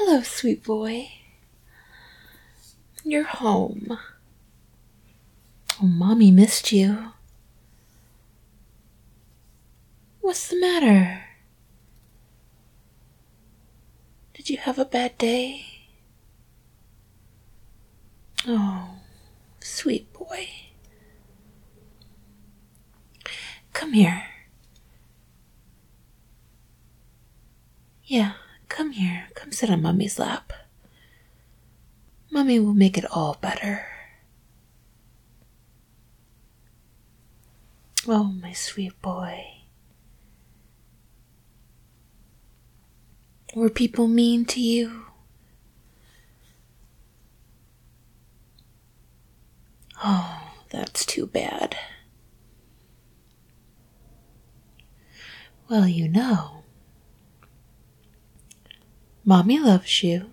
Hello, sweet boy. You're home. Oh, Mommy missed you. What's the matter? Did you have a bad day? Oh, sweet boy. Come here. Yeah, come here. Come sit on Mommy's lap. Mommy will make it all better. Oh, my sweet boy. Were people mean to you? Oh, that's too bad. Well, you know, Mommy loves you.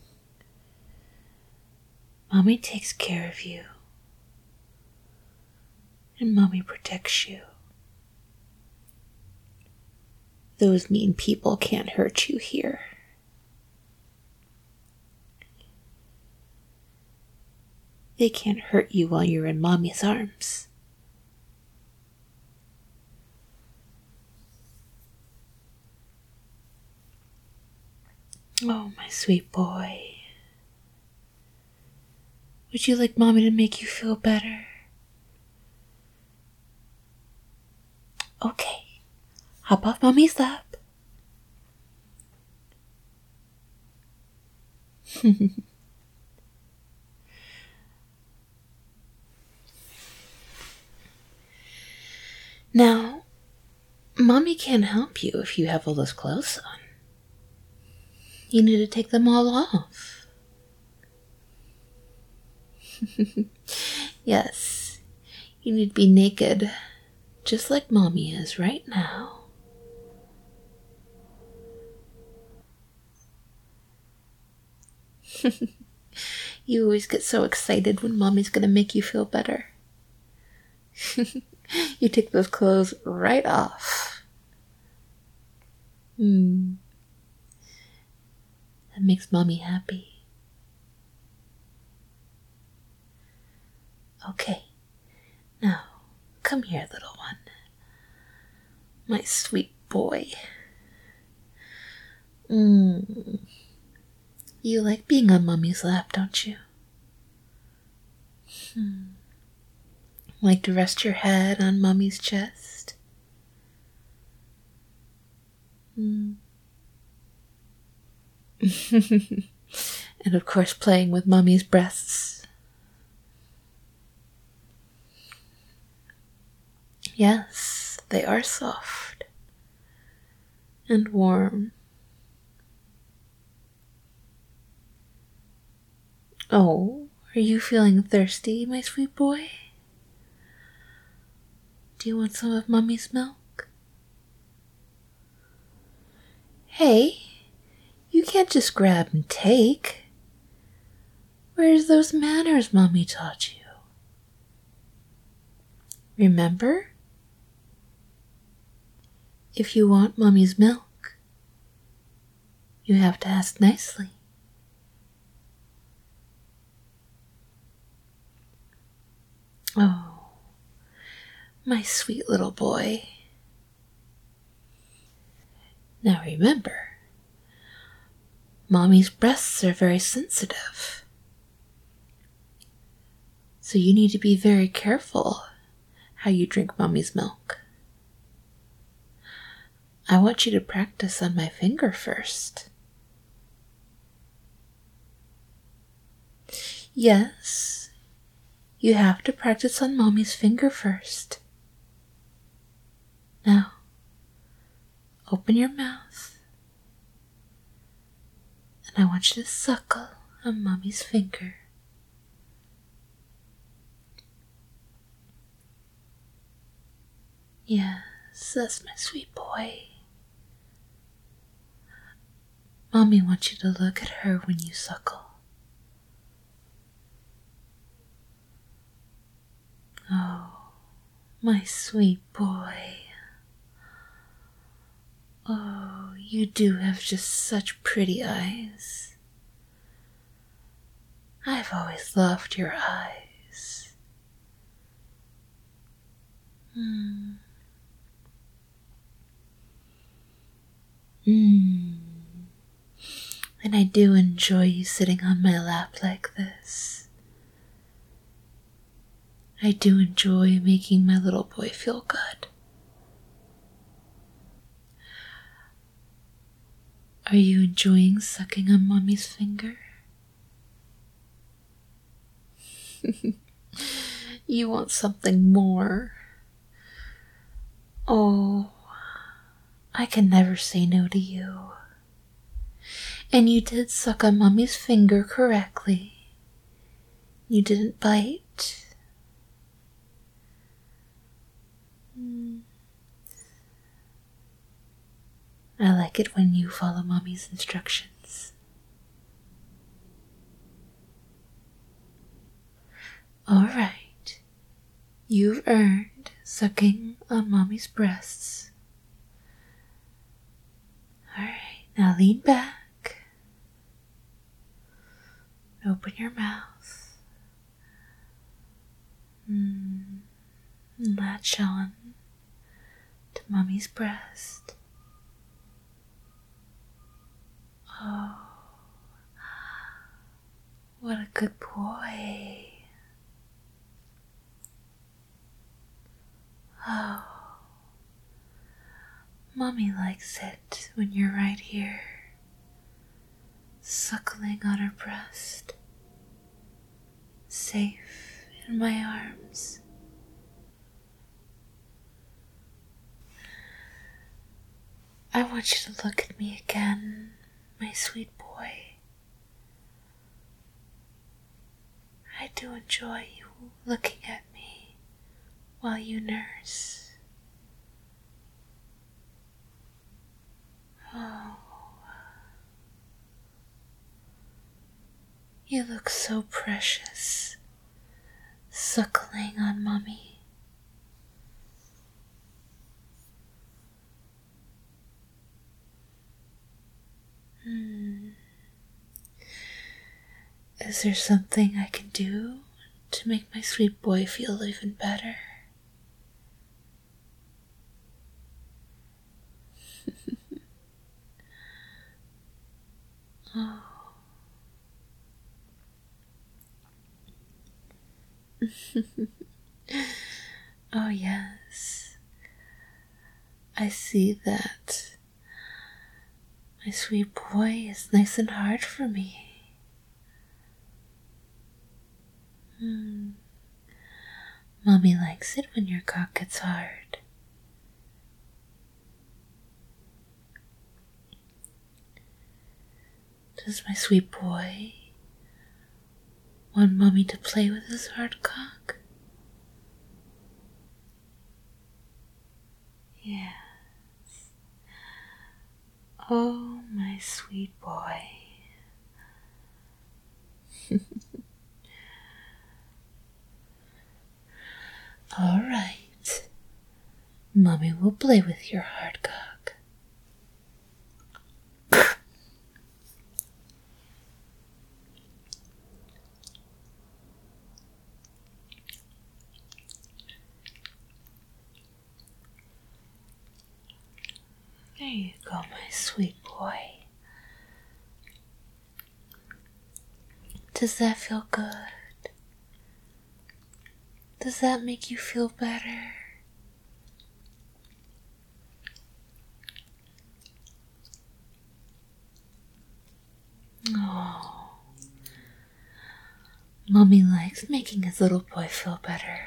Mommy takes care of you. And Mommy protects you. Those mean people can't hurt you here. They can't hurt you while you're in Mommy's arms. Oh, my sweet boy. Would you like Mommy to make you feel better? Okay. Hop off Mommy's lap. Now, Mommy can't help you if you have all those clothes on. You need to take them all off. Yes, you need to be naked, just like Mommy is right now. You always get so excited when Mommy's gonna make you feel better. You take those clothes right off. That makes Mommy happy. Okay, now come here, little one. My sweet boy. You like being on Mommy's lap, don't you? Like to rest your head on Mommy's chest? And of course playing with Mommy's breasts. Yes, they are soft and warm. Oh, are you feeling thirsty, my sweet boy? Do you want some of Mommy's milk? Hey, you can't just grab and take. Where's those manners Mommy taught you? Remember? If you want Mommy's milk, you have to ask nicely. Oh, my sweet little boy. Now remember, Mommy's breasts are very sensitive. So you need to be very careful how you drink Mommy's milk. I want you to practice on my finger first. Yes, you have to practice on Mommy's finger first. Now, open your mouth, and I want you to suckle on Mommy's finger. Yes, that's my sweet boy. Mommy wants you to look at her when you suckle. Oh, my sweet boy. Oh, you do have just such pretty eyes. I've always loved your eyes. Mm. And I do enjoy you sitting on my lap like this. I do enjoy making my little boy feel good. Are you enjoying sucking on Mommy's finger? You want something more. Oh, I can never say no to you. And you did suck on Mommy's finger correctly. You didn't bite. I like it when you follow Mommy's instructions. Alright. You've earned sucking on Mommy's breasts. Alright, now lean back. Open your mouth. Latch on to Mommy's breast. Oh, what a good boy. Oh, Mommy likes it when you're right here, suckling on her breast, safe in my arms. I want you to look at me again, my sweet boy. I do enjoy you looking at me while you nurse. Oh, you look so precious, suckling on Mommy. Is there something I can do to make my sweet boy feel even better? Oh. Oh, yes. I see that my sweet boy is nice and hard for me. Mommy likes it when your cock gets hard. Does my sweet boy want Mommy to play with his hard cock? Yes. Oh, my sweet boy. All right. Mommy will play with your hard cock. There you go, my sweet boy. Does that feel good? Does that make you feel better? Oh, Mommy likes making his little boy feel better.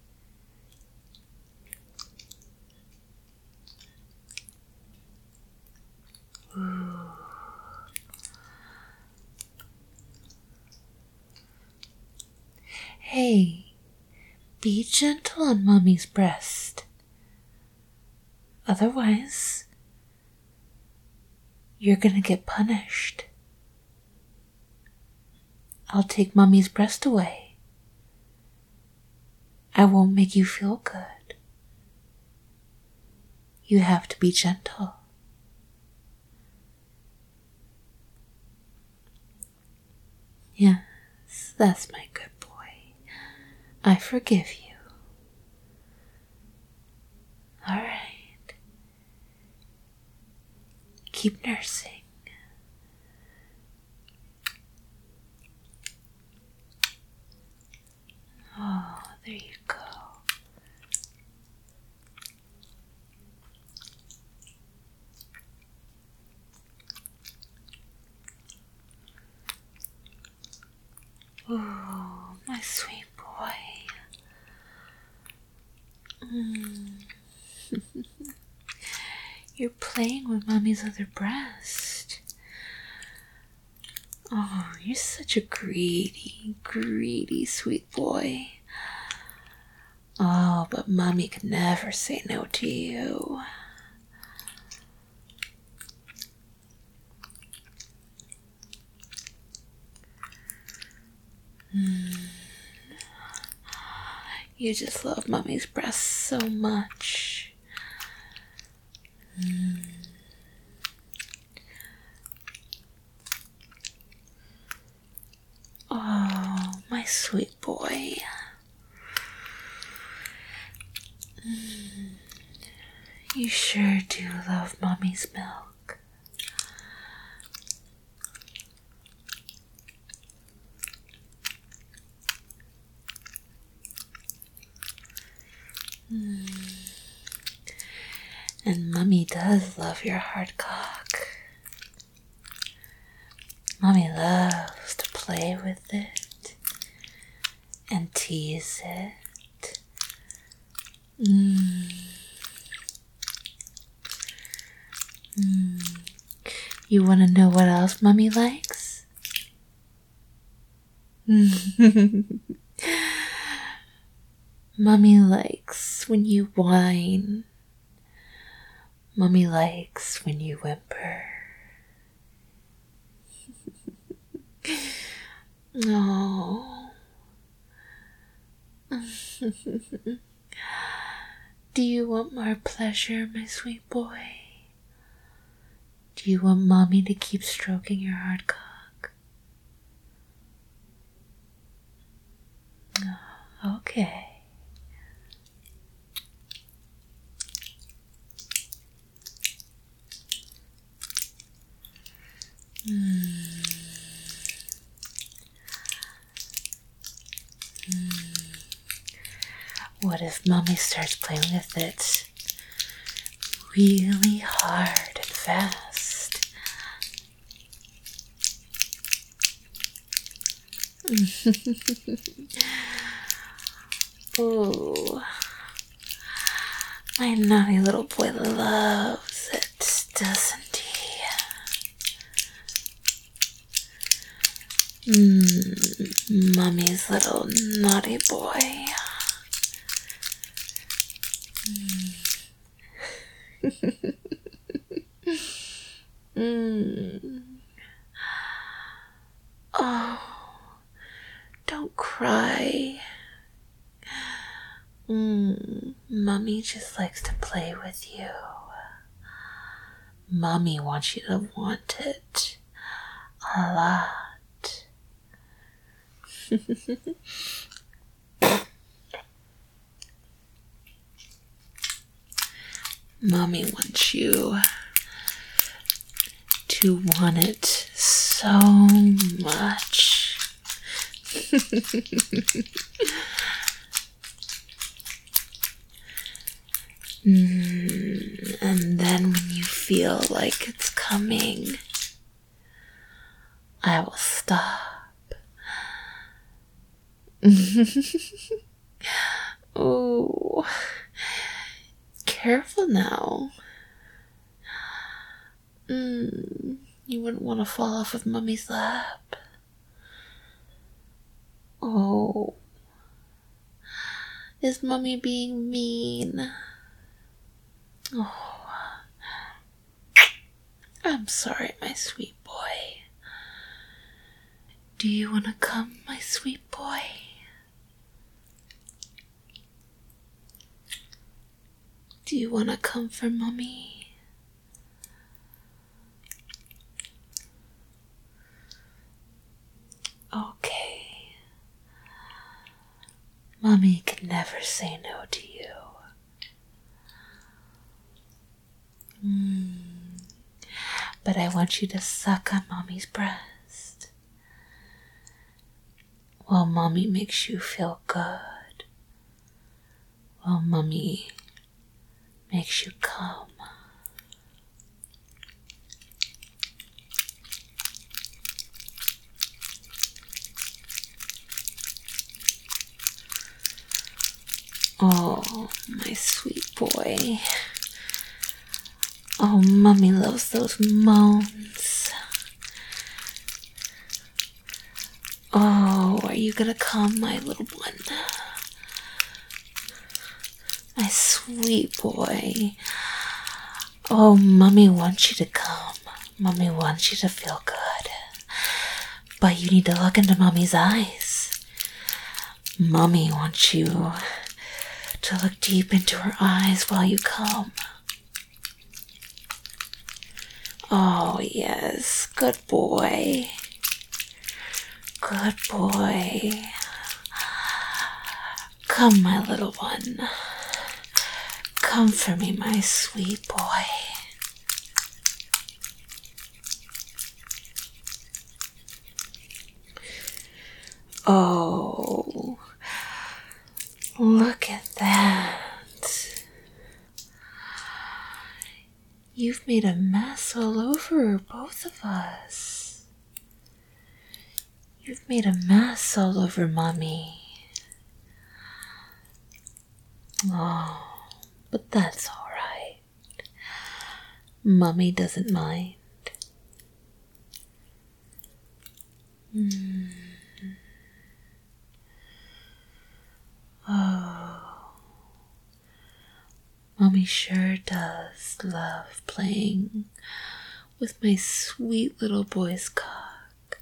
Ooh. Hey, be gentle on Mommy's breast. Otherwise, you're gonna get punished. I'll take Mommy's breast away. I won't make you feel good. You have to be gentle. Yes. That's my good boy. I forgive you. All right. Keep nursing. Oh, there you go. Oh, my sweet boy. You're playing with Mommy's other breast. Oh, you're such a greedy, greedy sweet boy. Oh, but Mommy could never say no to you. You just love Mommy's breasts so much. Oh, my sweet boy. You sure do love Mommy's milk. And Mommy does love your hard cock. Mommy loves to play with it and tease it. You want to know what else Mommy likes? Mommy likes when you whine. Mommy likes when you whimper. Oh. Do you want more pleasure, my sweet boy? Do you want Mommy to keep stroking your hard cock? Oh, okay. What if Mommy starts playing with it really hard and fast? Oh, my naughty little boy loves it, doesn't he? Mommy's little naughty boy. Oh, don't cry. Mommy just likes to play with you. Mommy wants you to want it a lot. Mommy wants you to want it so much. And then when you feel like it's coming, I will stop. Oh, careful now. You wouldn't want to fall off of Mommy's lap. Oh, is Mommy being mean? Oh, I'm sorry, my sweet boy. Do you want to come, my sweet boy? Do you want to come for Mommy? Okay. Mommy can never say no to you. But I want you to suck on Mommy's breast while Mommy makes you feel good, while Mommy makes you come. Oh, my sweet boy. Oh, Mommy loves those moans. Oh, are you gonna come, my little one? My sweet boy. Oh, Mommy wants you to come. Mommy wants you to feel good. But you need to look into Mommy's eyes. Mommy wants you to look deep into her eyes while you come. Oh, yes. Good boy. Good boy. Come, my little one. Come for me, my sweet boy. Oh, look at that. You've made a mess all over both of us. You've made a mess all over Mommy. Oh, but that's all right. Mommy doesn't mind. Oh, Mommy sure does love playing with my sweet little boy's cock.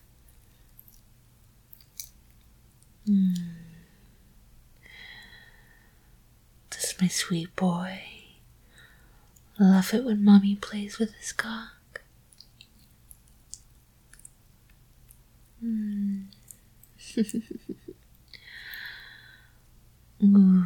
Does my sweet boy love it when Mommy plays with his cock? Ooh.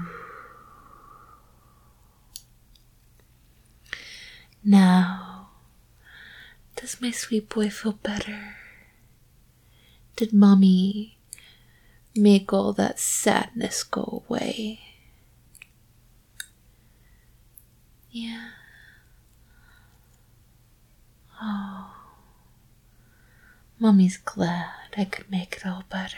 Now, does my sweet boy feel better? Did Mommy make all that sadness go away? Yeah. Oh, Mommy's glad I could make it all better.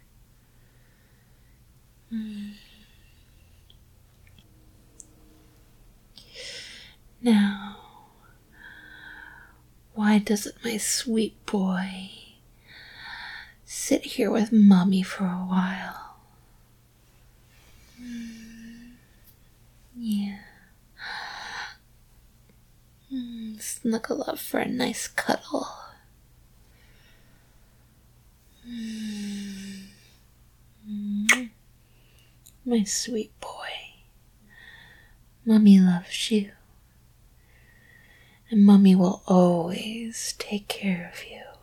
Now, why doesn't my sweet boy sit here with Mommy for a while? Yeah. Snuggle up for a nice cuddle. My sweet boy. Mommy loves you. And Mommy will always take care of you.